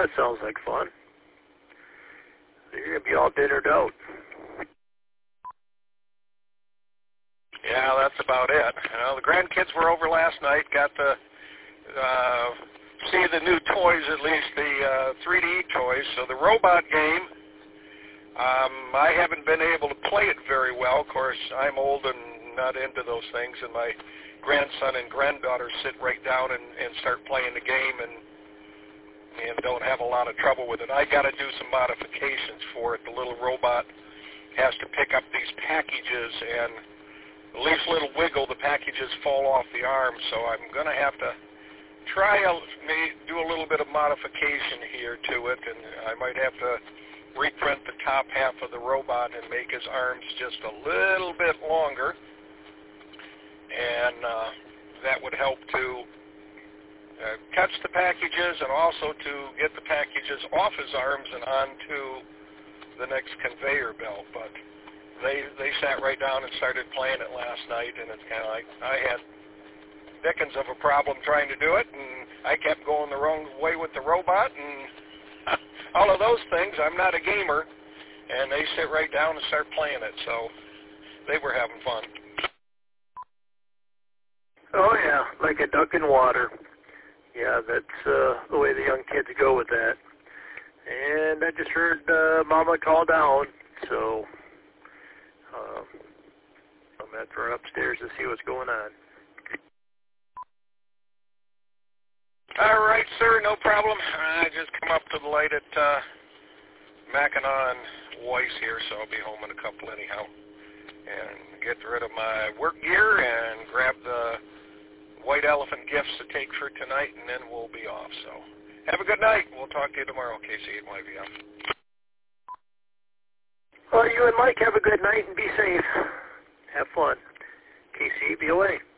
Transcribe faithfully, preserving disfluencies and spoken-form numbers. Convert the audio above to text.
that sounds like fun. You're going to be all dinnered out. Yeah, that's about it. You know, the grandkids were over last night, got to uh, see the new toys, at least the uh, three D toys. So the robot game, um, I haven't been able to play it very well. Of course, I'm old and not into those things, and my grandson and granddaughter sit right down and, and start playing the game and and don't have a lot of trouble with it. I got to do some modifications for it. The little robot has to pick up these packages, and the least little wiggle, the packages fall off the arm, so I'm going to have to try a, do a little bit of modification here to it, and I might have to reprint the top half of the robot and make his arms just a little bit longer, and uh, that would help to uh, catch the packages and also to get the packages off his arms and onto the next conveyor belt. But They they sat right down and started playing it last night, and it's kind of like I had dickens of a problem trying to do it, and I kept going the wrong way with the robot, and all of those things. I'm not a gamer, and they sit right down and start playing it, so they were having fun. Oh, yeah, like a duck in water. Yeah, that's uh, the way the young kids go with that. And I just heard uh, Mama call down, so uh, I'm going to throw upstairs to see what's going on. All right, sir, no problem. I just come up to the light at uh, Mackinac and Weiss here, so I'll be home in a couple anyhow. And get rid of my work gear and grab the White Elephant gifts to take for tonight, and then we'll be off. So have a good night. We'll talk to you tomorrow, K C at Y V F. Well, you and Mike have a good night and be safe. Have fun. K C B O A.